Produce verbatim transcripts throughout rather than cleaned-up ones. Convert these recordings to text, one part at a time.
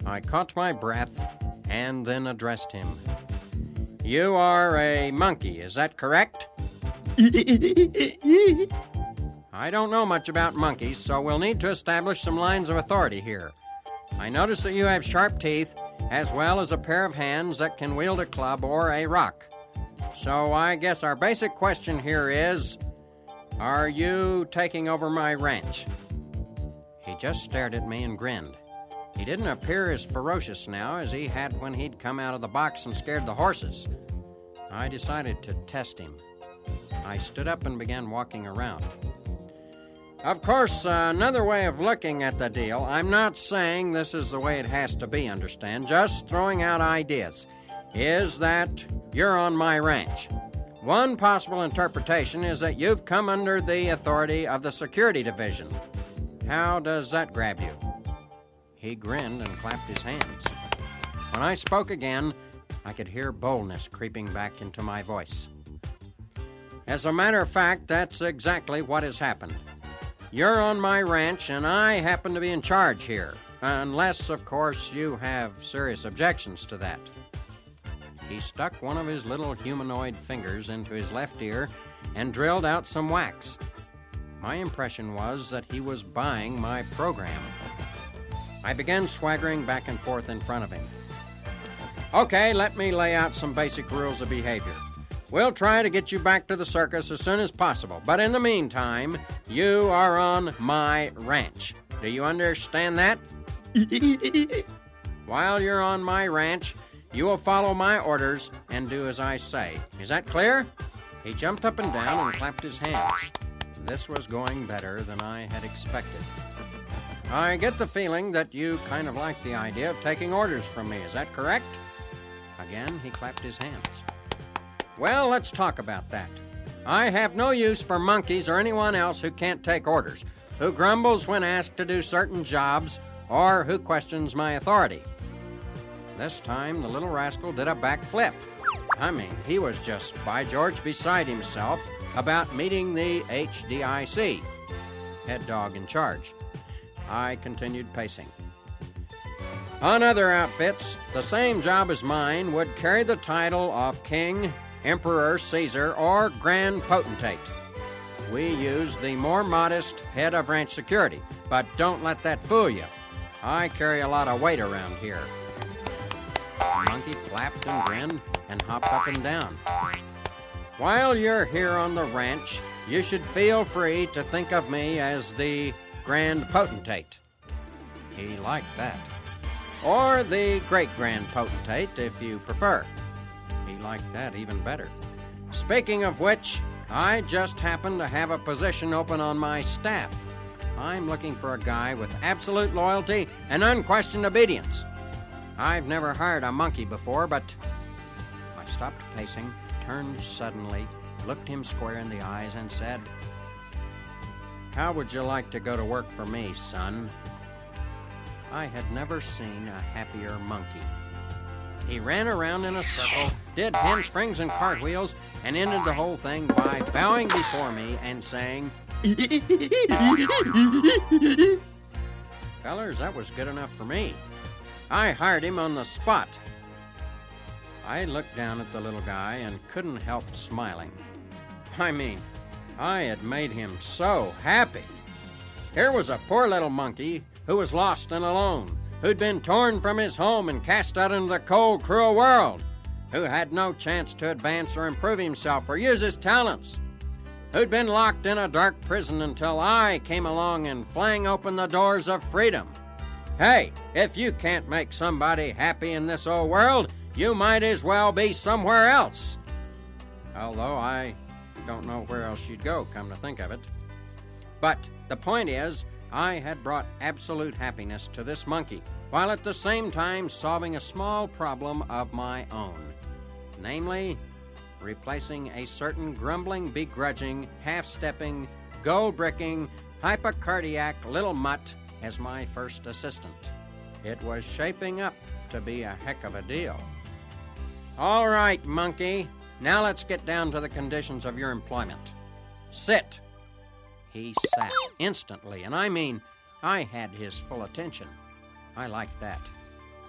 I caught my breath and then addressed him. You are a monkey, is that correct? I don't know much about monkeys, so we'll need to establish some lines of authority here. I notice that you have sharp teeth, as well as a pair of hands that can wield a club or a rock. So I guess our basic question here is, are you taking over my ranch? He just stared at me and grinned. He didn't appear as ferocious now as he had when he'd come out of the box and scared the horses. I decided to test him. I stood up and began walking around. Of course, uh, another way of looking at the deal, I'm not saying this is the way it has to be, understand, just throwing out ideas, is that you're on my ranch. One possible interpretation is that you've come under the authority of the security division. How does that grab you? He grinned and clapped his hands. When I spoke again, I could hear boldness creeping back into my voice. As a matter of fact, that's exactly what has happened. You're on my ranch, and I happen to be in charge here, unless, of course, you have serious objections to that. He stuck one of his little humanoid fingers into his left ear and drilled out some wax. My impression was that he was buying my program. I began swaggering back and forth in front of him. Okay, let me lay out some basic rules of behavior. We'll try to get you back to the circus as soon as possible, but in the meantime, you are on my ranch. Do you understand that? While you're on my ranch, you will follow my orders and do as I say. Is that clear? He jumped up and down and clapped his hands. This was going better than I had expected. I get the feeling that you kind of like the idea of taking orders from me. Is that correct? Again, he clapped his hands. Well, let's talk about that. I have no use for monkeys or anyone else who can't take orders, who grumbles when asked to do certain jobs, or who questions my authority. This time, the little rascal did a backflip. I mean, he was just, by George, beside himself about meeting the H D I C, head dog in charge. I continued pacing. On other outfits, the same job as mine would carry the title of King, Emperor, Caesar, or Grand Potentate. We use the more modest head of ranch security, but don't let that fool you. I carry a lot of weight around here. The monkey clapped and grinned and hopped up and down. While you're here on the ranch, you should feel free to think of me as the Grand Potentate. He liked that. Or the Great Grand Potentate, if you prefer. He liked that even better. Speaking of which, I just happen to have a position open on my staff. I'm looking for a guy with absolute loyalty and unquestioned obedience. I've never hired a monkey before, but... I stopped pacing, turned suddenly, looked him square in the eyes, and said, How would you like to go to work for me, son? I had never seen a happier monkey. He ran around in a circle, did handsprings and cartwheels, and ended the whole thing by bowing before me and saying, Fellers, that was good enough for me. I hired him on the spot. I looked down at the little guy and couldn't help smiling. I mean, I had made him so happy. Here was a poor little monkey who was lost and alone, who'd been torn from his home and cast out into the cold, cruel world, who had no chance to advance or improve himself or use his talents, who'd been locked in a dark prison until I came along and flung open the doors of freedom. Hey, if you can't make somebody happy in this old world, you might as well be somewhere else. Although I don't know where else you'd go, come to think of it. But the point is, I had brought absolute happiness to this monkey, while at the same time solving a small problem of my own. Namely, replacing a certain grumbling, begrudging, half-stepping, gold-bricking, hypocardiac little mutt as my first assistant. It was shaping up to be a heck of a deal. All right, monkey, now let's get down to the conditions of your employment. Sit. He sat instantly, and I mean, I had his full attention. I liked that.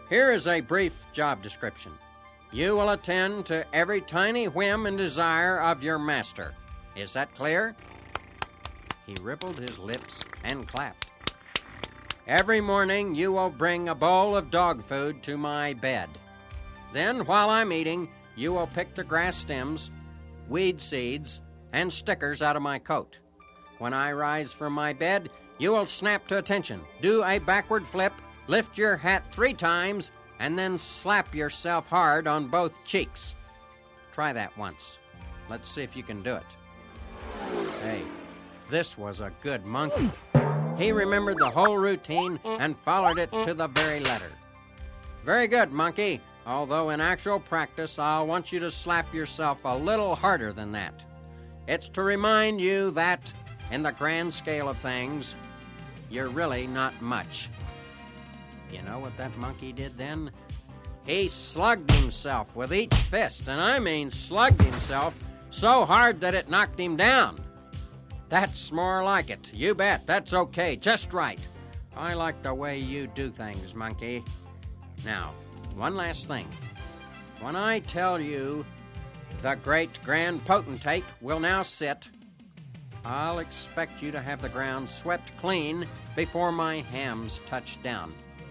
Here is a brief job description. You will attend to every tiny whim and desire of your master. Is that clear? He rippled his lips and clapped. Every morning you will bring a bowl of dog food to my bed. Then, while I'm eating, you will pick the grass stems, weed seeds, and stickers out of my coat. When I rise from my bed, you will snap to attention, do a backward flip, lift your hat three times, and then slap yourself hard on both cheeks. Try that once. Let's see if you can do it. Hey, this was a good monkey. He remembered the whole routine and followed it to the very letter. Very good, monkey, although in actual practice I'll want you to slap yourself a little harder than that. It's to remind you that, in the grand scale of things, you're really not much. You know what that monkey did then? He slugged himself with each fist, and I mean slugged himself so hard that it knocked him down. That's more like it. You bet. That's okay. Just right. I like the way you do things, monkey. Now, one last thing. When I tell you the great grand potentate will now sit, I'll expect you to have the ground swept clean before my hams touch down.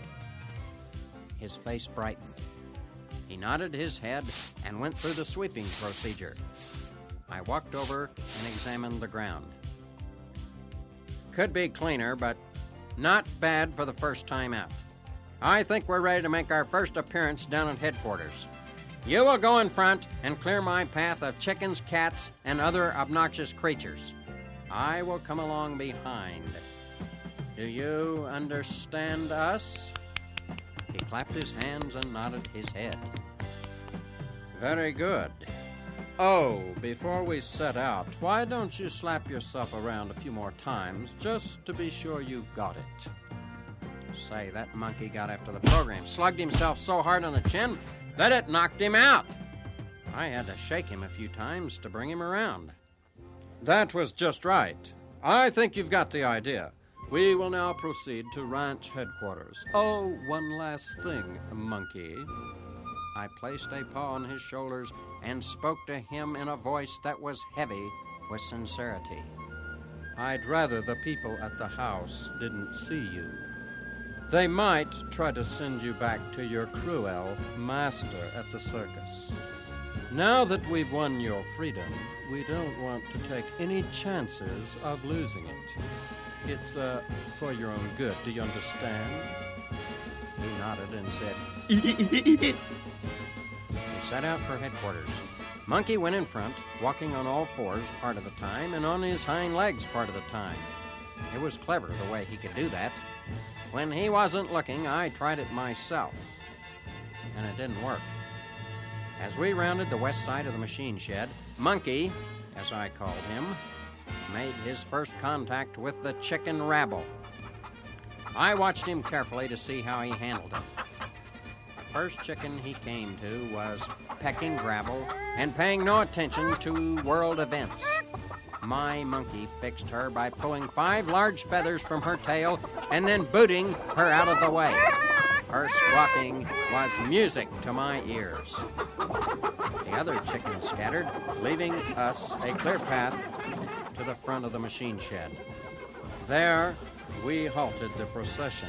His face brightened. He nodded his head and went through the sweeping procedure. I walked over and examined the ground. Could be cleaner, but not bad for the first time out. I think we're ready to make our first appearance down at headquarters. You will go in front and clear my path of chickens, cats, and other obnoxious creatures. I will come along behind. Do you understand us? He clapped his hands and nodded his head. Very good. Oh, before we set out, why don't you slap yourself around a few more times, just to be sure you've got it? Say, that monkey got after the program, slugged himself so hard on the chin that it knocked him out. I had to shake him a few times to bring him around. That was just right. I think you've got the idea. We will now proceed to ranch headquarters. Oh, one last thing, monkey. I placed a paw on his shoulders and spoke to him in a voice that was heavy with sincerity. I'd rather the people at the house didn't see you. They might try to send you back to your cruel master at the circus. Now that we've won your freedom, we don't want to take any chances of losing it. It's, uh, for your own good. Do you understand? He nodded and said, We set out for headquarters. Monkey went in front, walking on all fours part of the time and on his hind legs part of the time. It was clever the way he could do that. When he wasn't looking, I tried it myself, and it didn't work. As we rounded the west side of the machine shed, Monkey, as I called him, made his first contact with the chicken rabble. I watched him carefully to see how he handled it. The first chicken he came to was pecking gravel and paying no attention to world events. My monkey fixed her by pulling five large feathers from her tail and then booting her out of the way. Her squawking was music to my ears. The other chickens scattered, leaving us a clear path to the front of the machine shed. There, we halted the procession.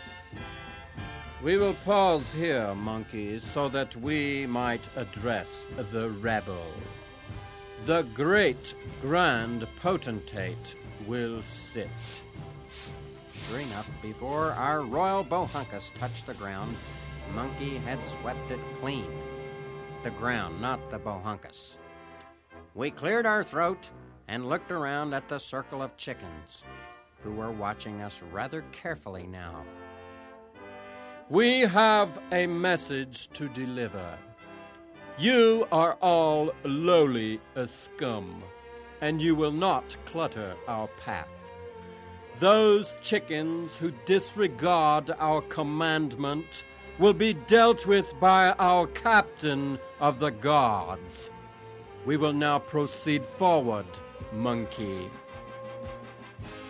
We will pause here, monkeys, so that we might address the rabble. The great grand potentate will sit. Sure enough, before our royal bohunkus touched the ground, Monkey had swept it clean. The ground, not the bohunkus. We cleared our throat and looked around at the circle of chickens, who were watching us rather carefully now. We have a message to deliver. You are all lowly as scum, and you will not clutter our path. Those chickens who disregard our commandment will be dealt with by our captain of the guards. We will now proceed forward, monkey.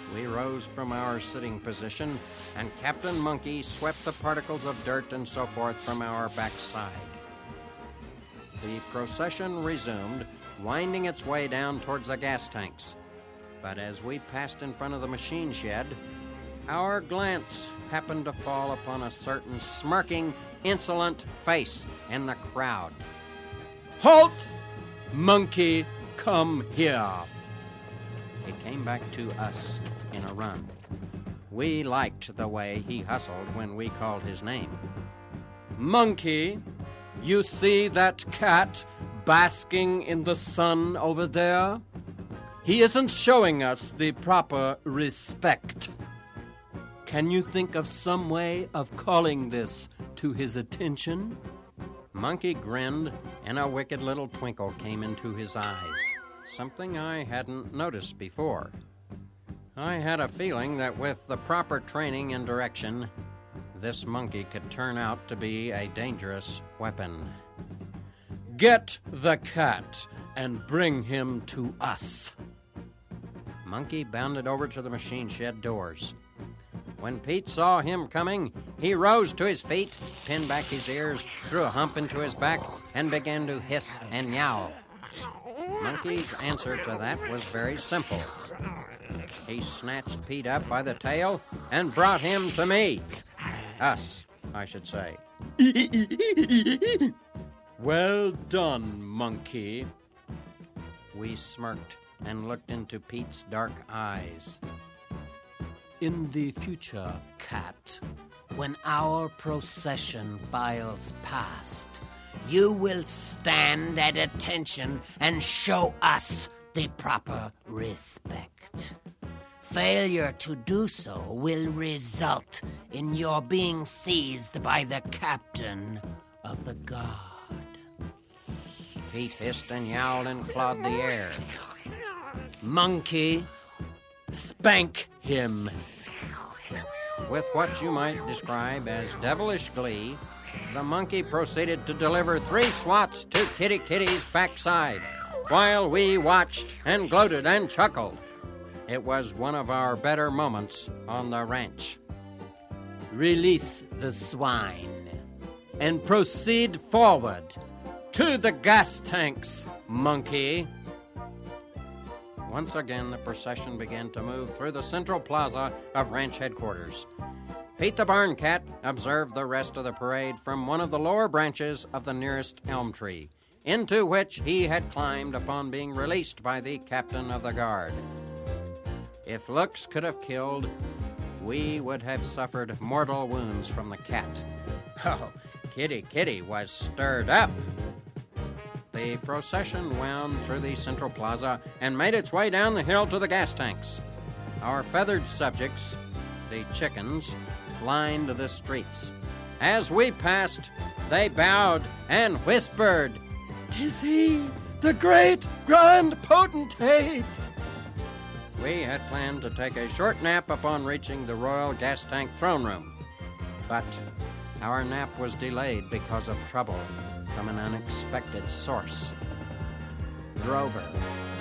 We rose from our sitting position, and Captain Monkey swept the particles of dirt and so forth from our backside. The procession resumed, winding its way down towards the gas tanks. But as we passed in front of the machine shed, our glance happened to fall upon a certain smirking, insolent face in the crowd. "Halt! Monkey, come here!" He came back to us in a run. We liked the way he hustled when we called his name. "Monkey, you see that cat basking in the sun over there? He isn't showing us the proper respect. Can you think of some way of calling this to his attention?" Monkey grinned, and a wicked little twinkle came into his eyes, something I hadn't noticed before. I had a feeling that with the proper training and direction, this monkey could turn out to be a dangerous weapon. "Get the cat and bring him to us." Monkey bounded over to the machine shed doors. When Pete saw him coming, he rose to his feet, pinned back his ears, threw a hump into his back, and began to hiss and yowl. Monkey's answer to that was very simple. He snatched Pete up by the tail and brought him to me. Us, I should say. "Well done, Monkey." We smirked and looked into Pete's dark eyes. "In the future, cat, when our procession files past, you will stand at attention and show us the proper respect. Failure to do so will result in your being seized by the captain of the guard." Pete hissed and yowled and clawed the air. "Monkey, spank him." With what you might describe as devilish glee, the monkey proceeded to deliver three swats to Kitty Kitty's backside, while we watched and gloated and chuckled. It was one of our better moments on the ranch. "Release the swine and proceed forward to the gas tanks, monkey." Once again, the procession began to move through the central plaza of ranch headquarters. Pete the Barn Cat observed the rest of the parade from one of the lower branches of the nearest elm tree, into which he had climbed upon being released by the captain of the guard. If looks could have killed, we would have suffered mortal wounds from the cat. Oh, Kitty Kitty was stirred up. The procession wound through the central plaza and made its way down the hill to the gas tanks. Our feathered subjects, the chickens, lined the streets. As we passed, they bowed and whispered, "'Tis he, the great grand potentate!" We had planned to take a short nap upon reaching the Royal Gas Tank throne room, but our nap was delayed because of trouble from an unexpected source. Grover,